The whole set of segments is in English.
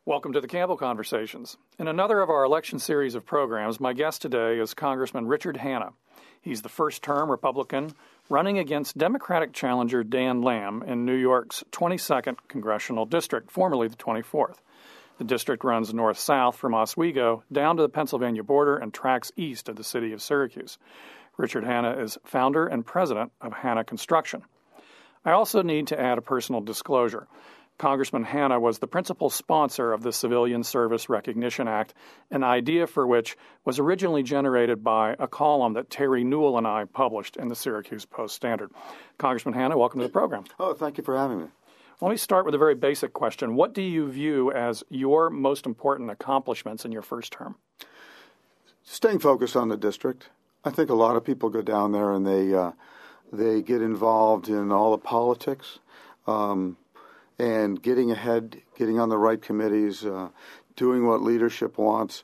Welcome to the Campbell Conversations. In another of our election series of programs, my guest today is Congressman Richard Hanna. He's the first-term Republican running against Democratic challenger Dan Lamb in New York's 22nd Congressional District, formerly the 24th. The district runs north-south from Oswego down to the Pennsylvania border and tracks east of the city of Syracuse. Richard Hanna is founder and president of Hanna Construction. I also need to add a personal disclosure. Congressman Hanna was the principal sponsor of the Civilian Service Recognition Act, an idea for which was originally generated by a column that Terry Newell and I published in the Syracuse Post-Standard. Congressman Hanna, welcome to the program. Oh, thank you for having me. Let me start with a very basic question. What do you view as your most important accomplishments in your first term? Staying focused on the district. I think a lot of people go down there and they get involved in all the politics. And getting ahead, getting on the right committees, doing what leadership wants.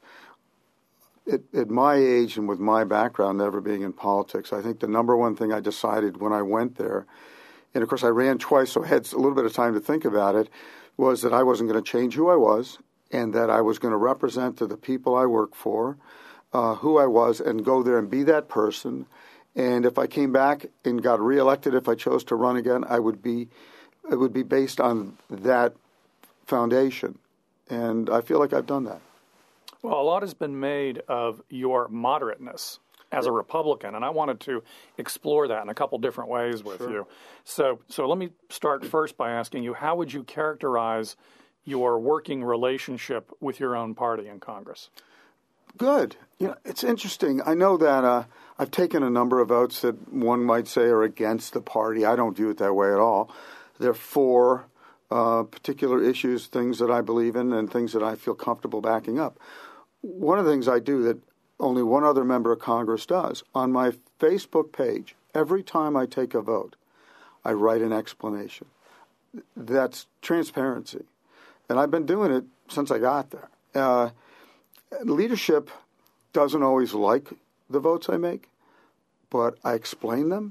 At my age and with my background, never being in politics, I think the number one thing I decided when I went there, and of course I ran twice, so I had a little bit of time to think about it, was that I wasn't going to change who I was and that I was going to represent to the people I work for who I was and go there and be that person. And if I came back and got reelected, if I chose to run again, it would be based on that foundation, and I feel like I've done that. Well, a lot has been made of your moderateness as a Republican, and I wanted to explore that in a couple different ways with you. So let me start first by asking you, how would you characterize your working relationship with your own party in Congress? Good. You know, it's interesting. I know that I've taken a number of votes that one might say are against the party. I don't view it that way at all. They're for particular issues, things that I believe in, and things that I feel comfortable backing up. One of the things I do that only one other member of Congress does, on my Facebook page, every time I take a vote, I write an explanation. That's transparency. And I've been doing it since I got there. Leadership doesn't always like the votes I make, but I explain them.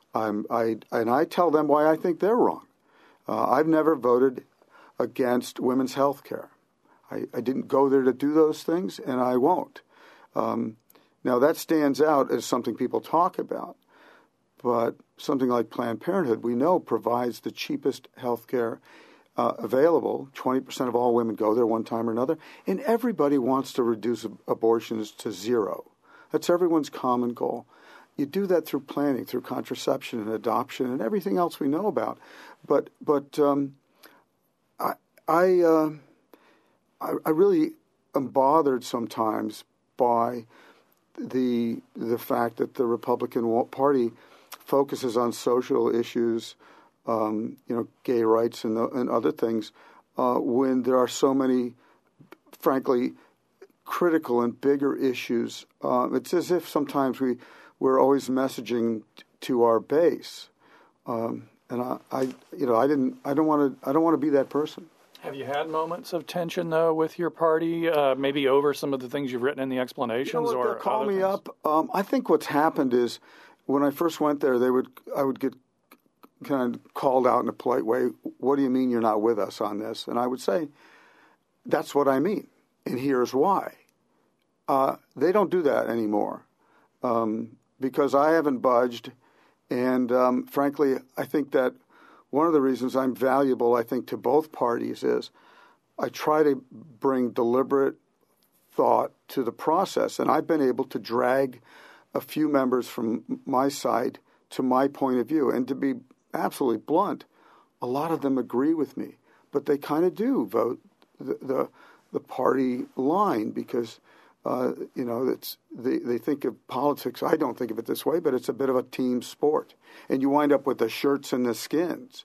I tell them why I think they're wrong. I've never voted against women's health care. I didn't go there to do those things, and I won't. Now, that stands out as something people talk about, but something like Planned Parenthood, we know, provides the cheapest health care available. 20% of all women go there one time or another, and everybody wants to reduce abortions to zero. That's everyone's common goal. You do that through planning, through contraception and adoption and everything else we know about. But I really am bothered sometimes by the fact that the Republican Party focuses on social issues, gay rights and other things, when there are so many, frankly, critical and bigger issues. It's as if sometimes we're always messaging to our base, and I don't want to be that person. Have you had moments of tension though with your party, maybe over some of the things you've written in the explanations, or they'll call me things? Up? I think what's happened is when I first went there, I would get kind of called out in a polite way. What do you mean you're not with us on this? And I would say, that's what I mean, and here's why. They don't do that anymore. Because I haven't budged, and frankly, I think that one of the reasons I'm valuable, I think, to both parties is I try to bring deliberate thought to the process, and I've been able to drag a few members from my side to my point of view. And to be absolutely blunt, a lot of them agree with me, but they kind of do vote the party line because they think of politics. I don't think of it this way, but it's a bit of a team sport, and you wind up with the shirts and the skins.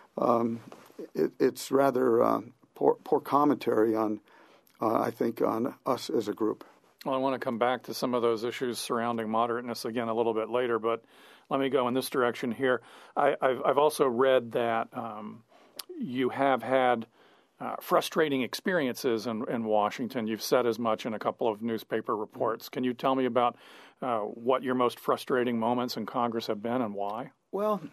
It's rather poor commentary on, I think, on us as a group. Well, I want to come back to some of those issues surrounding moderateness again a little bit later, but let me go in this direction here. I've also read that you have had frustrating experiences in Washington. You've said as much in a couple of newspaper reports. Can you tell me about what your most frustrating moments in Congress have been and why? Well,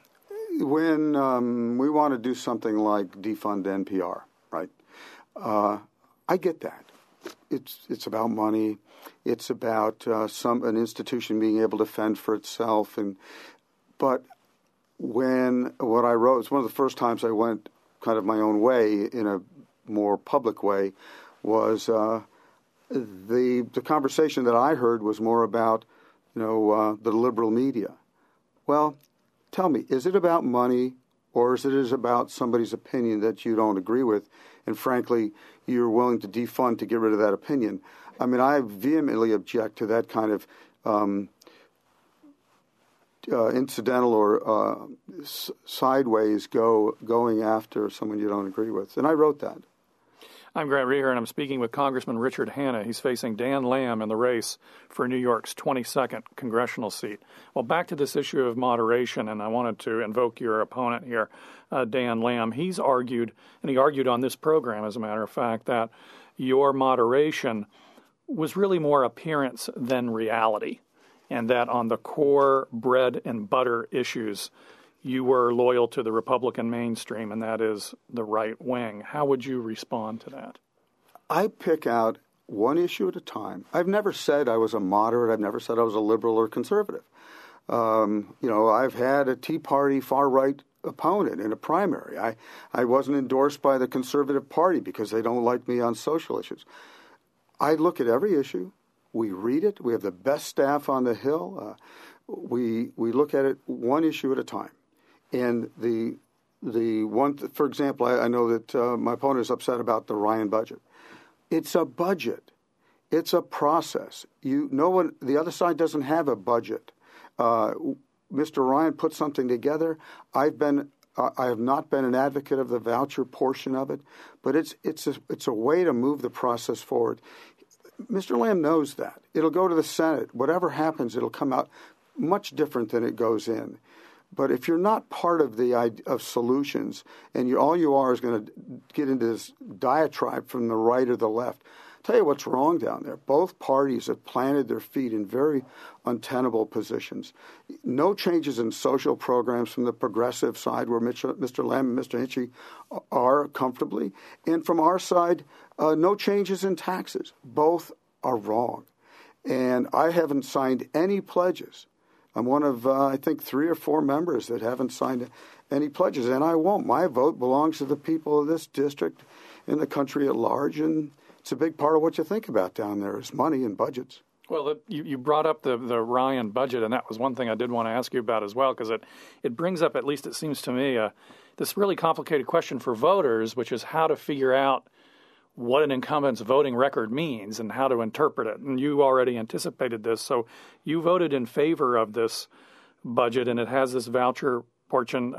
when we want to do something like defund NPR, right? I get that. It's about money. It's about an institution being able to fend for itself. But what I wrote, it's one of the first times I went kind of my own way in a more public way, was the conversation that I heard was more about the liberal media. Well, tell me, is it about money, or is it about somebody's opinion that you don't agree with, and frankly, you're willing to defund to get rid of that opinion? I mean, I vehemently object to that kind of incidental or sideways going after someone you don't agree with. And I wrote that. I'm Grant Reher, and I'm speaking with Congressman Richard Hanna. He's facing Dan Lamb in the race for New York's 22nd congressional seat. Well, back to this issue of moderation, and I wanted to invoke your opponent here, Dan Lamb. He's argued, and he argued on this program, as a matter of fact, that your moderation was really more appearance than reality, and that on the core bread and butter issues, you were loyal to the Republican mainstream, and that is the right wing. How would you respond to that? I pick out one issue at a time. I've never said I was a moderate. I've never said I was a liberal or conservative. I've had a Tea Party far-right opponent in a primary. I wasn't endorsed by the Conservative Party because they don't like me on social issues. I look at every issue. We read it. We have the best staff on the Hill. We look at it one issue at a time. And the one, for example, I know that my opponent is upset about the Ryan budget. It's a budget. It's a process. The other side doesn't have a budget. Mr. Ryan put something together. I have not been an advocate of the voucher portion of it, but it's a way to move the process forward. Mr. Lamb knows that. It'll go to the Senate. Whatever happens, it'll come out much different than it goes in. But if you're not part of of solutions, and all you are is going to get into this diatribe from the right or the left, I'll tell you what's wrong down there. Both parties have planted their feet in very untenable positions. No changes in social programs from the progressive side, where Mr. Lamb and Mr. Hinchey are comfortably, and from our side, no changes in taxes. Both are wrong. And I haven't signed any pledges. I'm one of, I think, 3 or 4 members that haven't signed any pledges, and I won't. My vote belongs to the people of this district and the country at large, and it's a big part of what you think about down there is money and budgets. Well, you brought up the Ryan budget, and that was one thing I did want to ask you about as well, because it brings up, at least it seems to me, this really complicated question for voters, which is how to figure out what an incumbent's voting record means and how to interpret it. And you already anticipated this, so you voted in favor of this budget, and it has this voucher portion.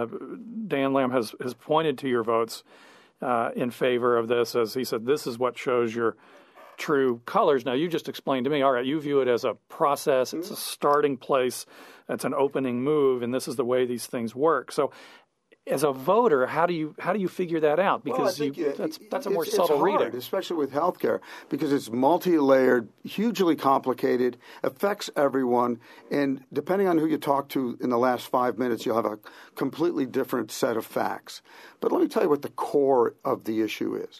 Dan Lamb has pointed to your votes in favor of this, as he said, this is what shows your true colors. Now, you just explained to me, all right, you view it as a process, it's a starting place, it's an opening move, and this is the way these things work. So as a voter, how do you figure that out? Because that's a more subtle reading, especially with healthcare, because it's multi-layered, hugely complicated, affects everyone, and depending on who you talk to in the last 5 minutes, you'll have a completely different set of facts. But let me tell you what the core of the issue is.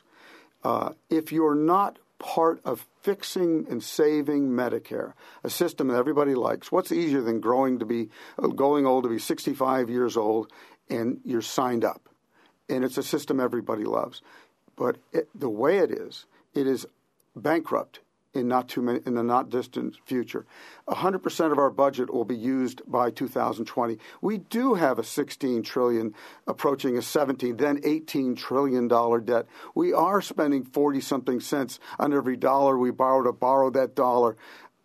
If you're not part of fixing and saving Medicare, a system that everybody likes, what's easier than going old to be 65 years old? And you're signed up, and it's a system everybody loves. But the way it is bankrupt in the not distant future. 100% of our budget will be used by 2020. We do have a $16 trillion, approaching a $17, then $18 trillion debt. We are spending 40-something cents on every dollar we borrow to borrow that dollar.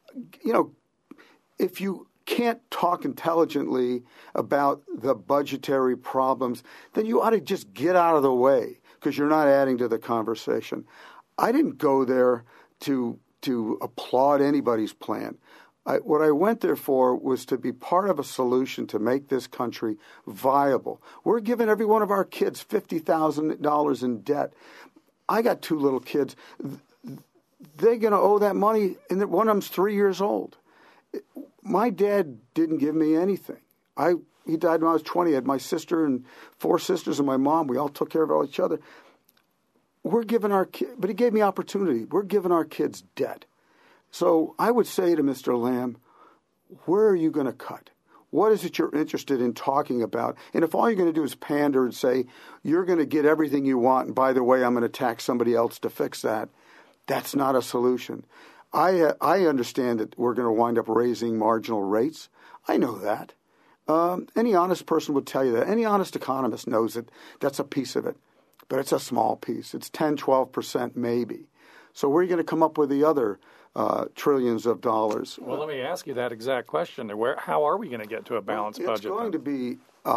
If you can't talk intelligently about the budgetary problems, then you ought to just get out of the way, because you're not adding to the conversation. I didn't go there to applaud anybody's plan. What I went there for was to be part of a solution to make this country viable. We're giving every one of our kids $50,000 in debt. I got 2 little kids. They're going to owe that money, and one of them's 3 years old. My dad didn't give me anything. He died when I was 20. I had my sister and 4 sisters and my mom. We all took care of each other. we're giving but he gave me opportunity. We're giving our kids debt. So I would say to Mr. Lamb, where are you going to cut? What is it you're interested in talking about? And if all you're going to do is pander and say, you're going to get everything you want, and by the way, I'm going to tax somebody else to fix that, that's not a solution. I understand that we're going to wind up raising marginal rates. I know that. Any honest person would tell you that. Any honest economist knows that that's a piece of it. But it's a small piece. It's 10, 12% maybe. So where are you going to come up with the other trillions of dollars? Well, let me ask you that exact question. How are we going to get to a balanced budget? It's going to be.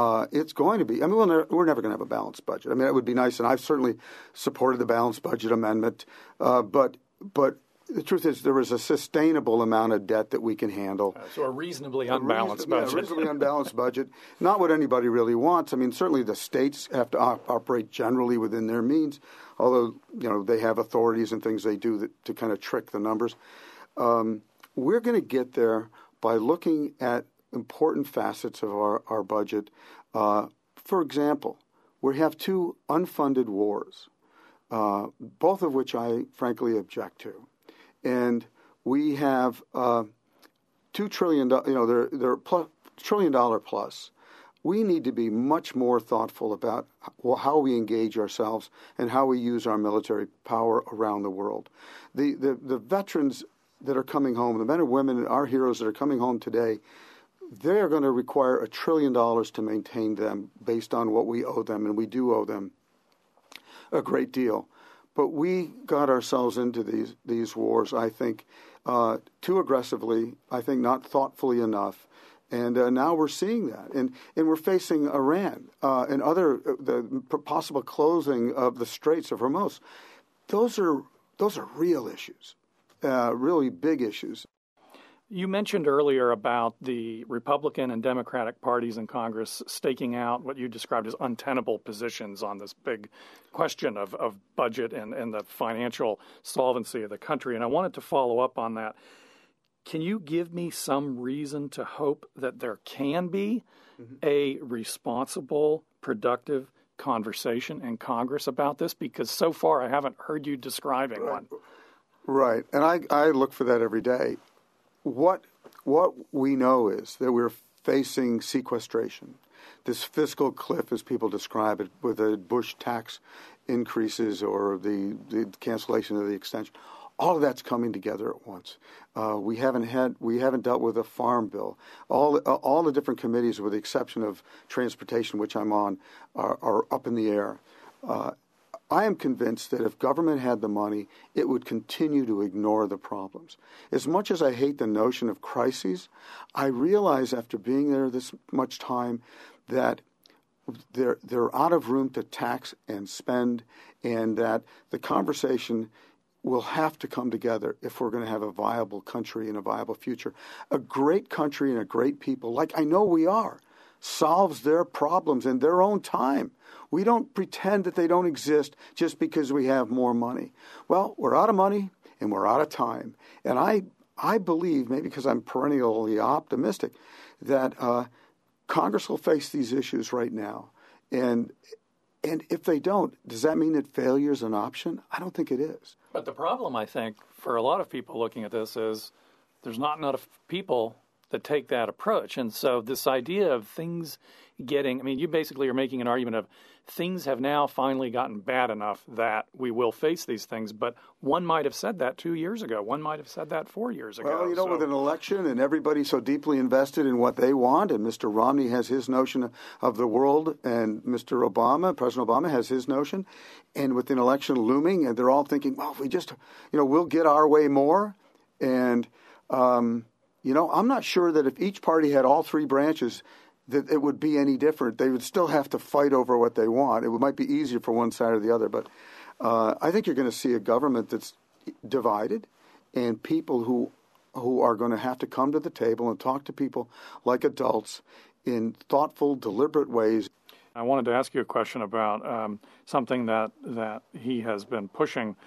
I mean, we're never going to have a balanced budget. I mean, it would be nice, and I've certainly supported the balanced budget amendment. But the truth is, there is a sustainable amount of debt that we can handle. So a reasonably unbalanced budget. Yeah, a reasonably unbalanced budget. Not what anybody really wants. I mean, certainly the states have to operate generally within their means, although, they have authorities and things they do to kind of trick the numbers. We're going to get there by looking at important facets of our budget. For example, we have two unfunded wars, both of which I frankly object to. And we have $2 trillion, they're $1 trillion plus. We need to be much more thoughtful about how we engage ourselves and how we use our military power around the world. The veterans that are coming home, the men and women, our heroes that are coming home today, they are going to require $1 trillion to maintain them based on what we owe them, and we do owe them a great deal. But we got ourselves into these wars, I think, too aggressively, I think not thoughtfully enough. And now we're seeing that. And we're facing Iran and the possible closing of the Straits of Hormuz. Those are real issues, really big issues. You mentioned earlier about the Republican and Democratic parties in Congress staking out what you described as untenable positions on this big question of budget and the financial solvency of the country. And I wanted to follow up on that. Can you give me some reason to hope that there can be a responsible, productive conversation in Congress about this? Because so far I haven't heard you describing one. Right. And I look for that every day. What we know is that we're facing sequestration, this fiscal cliff, as people describe it, with the Bush tax increases or the cancellation of the extension. All of that's coming together at once. We haven't dealt with a farm bill. All the different committees, with the exception of transportation, which I'm on, are up in the air. I am convinced that if government had the money, it would continue to ignore the problems. As much as I hate the notion of crises, I realize after being there this much time that they're out of room to tax and spend, and that the conversation will have to come together if we're going to have a viable country and a viable future. A great country and a great people, like I know we are, solves their problems in their own time. We don't pretend that they don't exist just because we have more money. Well, we're out of money and we're out of time. And I believe, maybe because I'm perennially optimistic, that Congress will face these issues right now. And if they don't, does that mean that failure is an option? I don't think it is. But the problem, I think, for a lot of people looking at this is there's not enough people that take that approach. And so this idea of things you basically are making an argument of things have now finally gotten bad enough that we will face these things. But one might have said that 2 years ago. One might have said that 4 years ago. Well, with an election and everybody so deeply invested in what they want, and Mr. Romney has his notion of the world, and President Obama has his notion, and with an election looming, and they're all thinking, well, if we just, we'll get our way more. And, I'm not sure that if each party had all three branches, that it would be any different. They would still have to fight over what they want. It might be easier for one side or the other. But I think you're going to see a government that's divided, and people who are going to have to come to the table and talk to people like adults in thoughtful, deliberate ways. I wanted to ask you a question about something that he has been pushing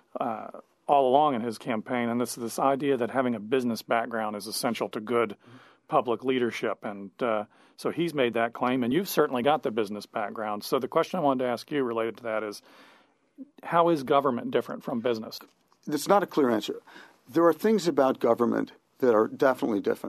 all along in his campaign, and this idea that having a business background is essential to good public leadership. And so he's made that claim, and you've certainly got the business background. So the question I wanted to ask you related to that is, how is government different from business? It's not a clear answer. There are things about government that are definitely different.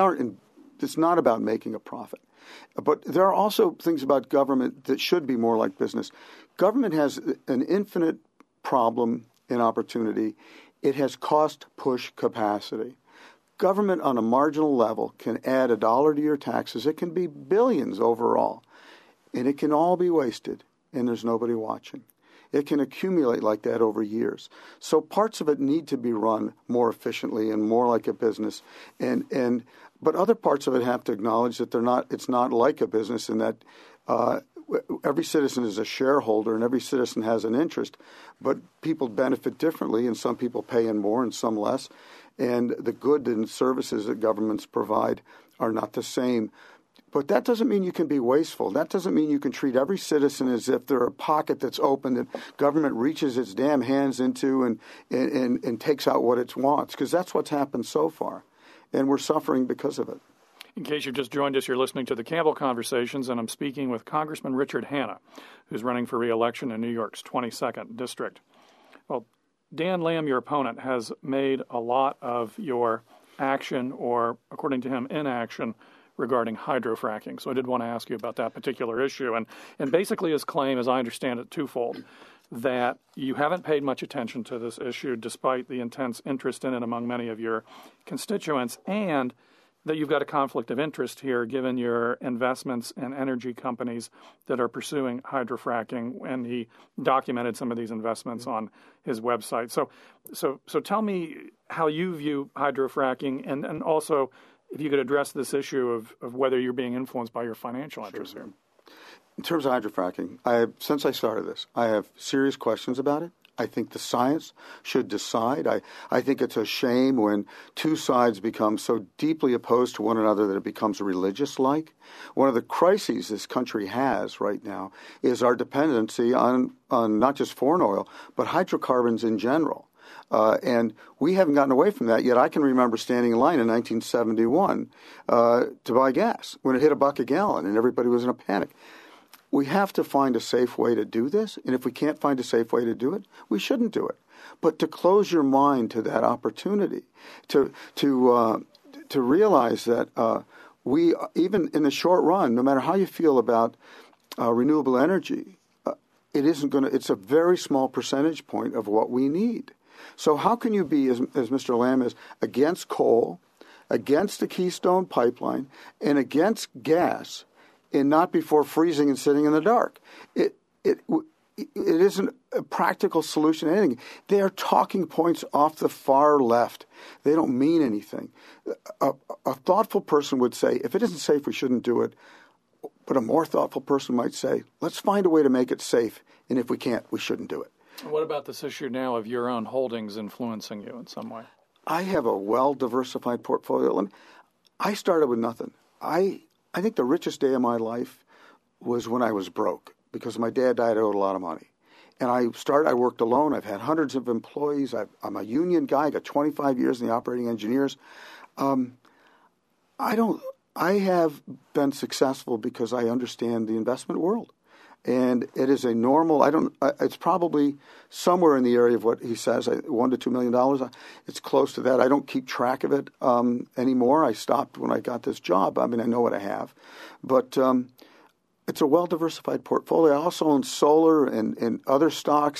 It's not about making a profit. But there are also things about government that should be more like business. Government has an infinite problem and opportunity. It has cost-push capacity. Government on a marginal level can add $1 to your taxes. It can be billions overall. And it can all be wasted, and there's nobody watching. It can accumulate like that over years. So parts of it need to be run more efficiently and more like a business. But other parts of it have to acknowledge that it's not like a business, in that every citizen is a shareholder and every citizen has an interest, but people benefit differently, and some people pay in more and some less. And the good and services that governments provide are not the same. But that doesn't mean you can be wasteful. That doesn't mean you can treat every citizen as if they're a pocket that's open that government reaches its damn hands into and takes out what it wants, because that's what's happened so far. And we're suffering because of it. In case you've just joined us, you're listening to the Campbell Conversations, and I'm speaking with Congressman Richard Hanna, who's running for re-election in New York's 22nd District. Well, Dan Lamb, your opponent, has made a lot of your action, or according to him, inaction, regarding hydrofracking. So I did want to ask you about that particular issue. And basically his claim, as I understand it, twofold: that you haven't paid much attention to this issue despite the intense interest in it among many of your constituents, and that you've got a conflict of interest here given your investments in energy companies that are pursuing hydrofracking, and he documented some of these investments on his website. So tell me how you view hydrofracking, and also if you could address this issue of whether you're being influenced by your financial interests here. In terms of hydrofracking, since I started this, I have serious questions about it. I think the science should decide. I think it's a shame when two sides become so deeply opposed to one another that it becomes religious-like. One of the crises this country has right now is our dependency on not just foreign oil, but hydrocarbons in general. And we haven't gotten away from that yet. I can remember standing in line in 1971 to buy gas when it hit $1 a gallon and everybody was in a panic. We have to find a safe way to do this, and if we can't find a safe way to do it, we shouldn't do it. But to close your mind to that opportunity, to realize that we, even in the short run, no matter how you feel about renewable energy, it's a very small percentage point of what we need. So how can you be, as Mr. Lamb is, against coal, against the Keystone Pipeline, and against gas, and not before freezing and sitting in the dark? It isn't a practical solution to anything. They are talking points off the far left. They don't mean anything. A thoughtful person would say, if it isn't safe, we shouldn't do it. But a more thoughtful person might say, let's find a way to make it safe, and if we can't, we shouldn't do it. What about this issue now of your own holdings influencing you in some way? I have a well-diversified portfolio. I started with nothing. I think the richest day of my life was when I was broke, because my dad died. I owed a lot of money. And I worked alone. I've had hundreds of employees. I'm a union guy. I got 25 years in the operating engineers. I have been successful because I understand the investment world. And it is a normal, it's probably somewhere in the area of what he says, $1 to $2 million. It's close to that. I don't keep track of it anymore. I stopped when I got this job. I mean, I know what I have. But it's a well-diversified portfolio. I also own solar and other stocks.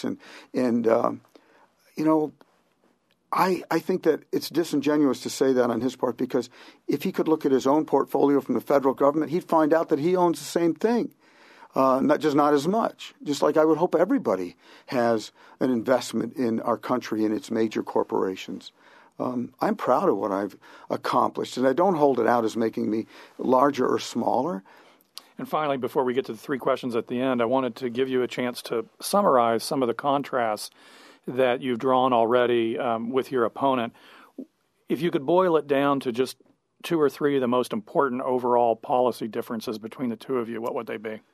I think that it's disingenuous to say that on his part, because if he could look at his own portfolio from the federal government, he'd find out that he owns the same thing. Not as much. Just like I would hope everybody has an investment in our country and its major corporations. I'm proud of what I've accomplished, and I don't hold it out as making me larger or smaller. And finally, before we get to the three questions at the end, I wanted to give you a chance to summarize some of the contrasts that you've drawn already with your opponent. If you could boil it down to just two or three of the most important overall policy differences between the two of you, what would they be?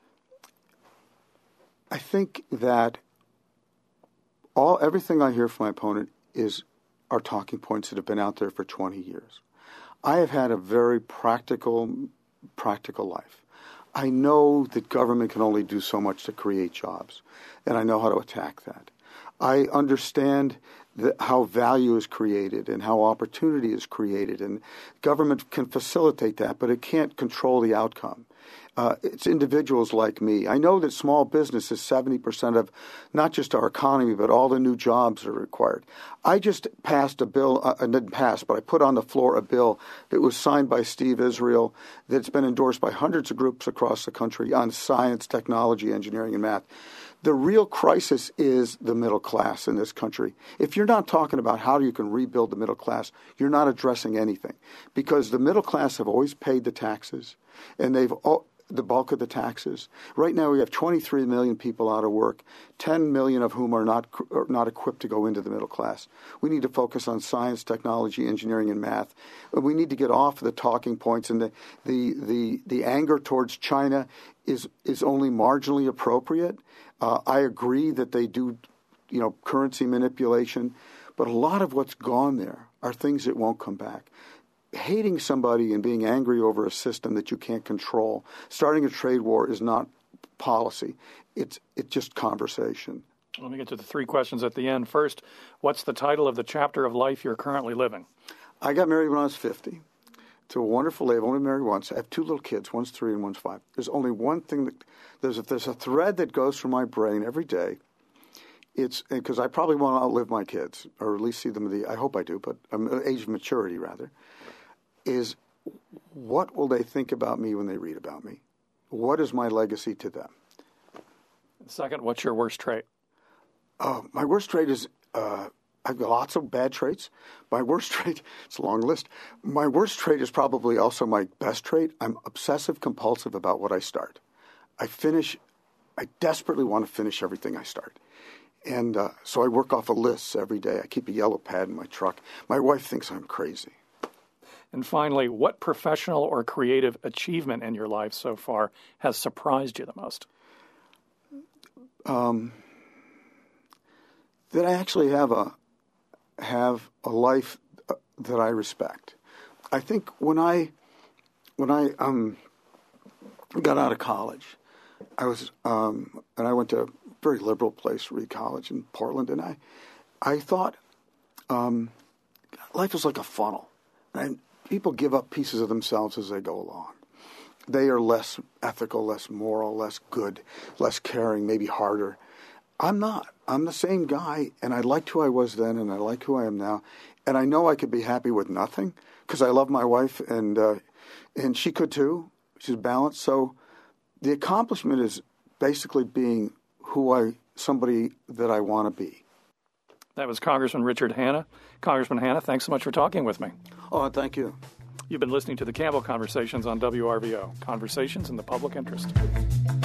I think that everything I hear from my opponent are talking points that have been out there for 20 years. I have had a very practical life. I know that government can only do so much to create jobs, and I know how to attack that. I understand how value is created and how opportunity is created, and government can facilitate that, but it can't control the outcome. It's individuals like me. I know that small business is 70% of not just our economy, but all the new jobs that are required. I just passed a bill, didn't pass, but I put on the floor a bill that was signed by Steve Israel that's been endorsed by hundreds of groups across the country on science, technology, engineering, and math. The real crisis is the middle class in this country. If you're not talking about how you can rebuild the middle class, you're not addressing anything, because the middle class have always paid the taxes, and the bulk of the taxes. Right now we have 23 million people out of work, 10 million of whom are not equipped to go into the middle class. We need to focus on science, technology, engineering, and math. We need to get off the talking points, and the anger towards China is only marginally appropriate. I agree that they do, currency manipulation, but a lot of what's gone there are things that won't come back. Hating somebody and being angry over a system that you can't control, starting a trade war is not policy. It's just conversation. Let me get to the three questions at the end. First, what's the title of the chapter of life you're currently living? I got married when I was 50 to a wonderful lady. I've only married once. I have two little kids. One's 3 and one's 5. There's only one thing there's a thread that goes through my brain every day. It's because I probably want to outlive my kids, or at least see them I hope I do, but age of maturity rather. Is what will they think about me when they read about me? What is my legacy to them? Second, what's your worst trait? My worst trait is I've got lots of bad traits. My worst trait, it's a long list. My worst trait is probably also my best trait. I'm obsessive compulsive about what I start. I desperately want to finish everything I start. And so I work off of lists every day. I keep a yellow pad in my truck. My wife thinks I'm crazy. And finally, what professional or creative achievement in your life so far has surprised you the most? That I actually have a life that I respect. I think when I got out of college, I was and I went to a very liberal place, Reed College in Portland, and I thought life is like a funnel, and people give up pieces of themselves as they go along. They are less ethical, less moral, less good, less caring, maybe harder. I'm not. I'm the same guy, and I liked who I was then, and I like who I am now. And I know I could be happy with nothing because I love my wife, and she could too. She's balanced. So the accomplishment is basically being somebody that I want to be. That was Congressman Richard Hanna. Congressman Hanna, thanks so much for talking with me. Oh, thank you. You've been listening to the Campbell Conversations on WRVO, Conversations in the Public Interest.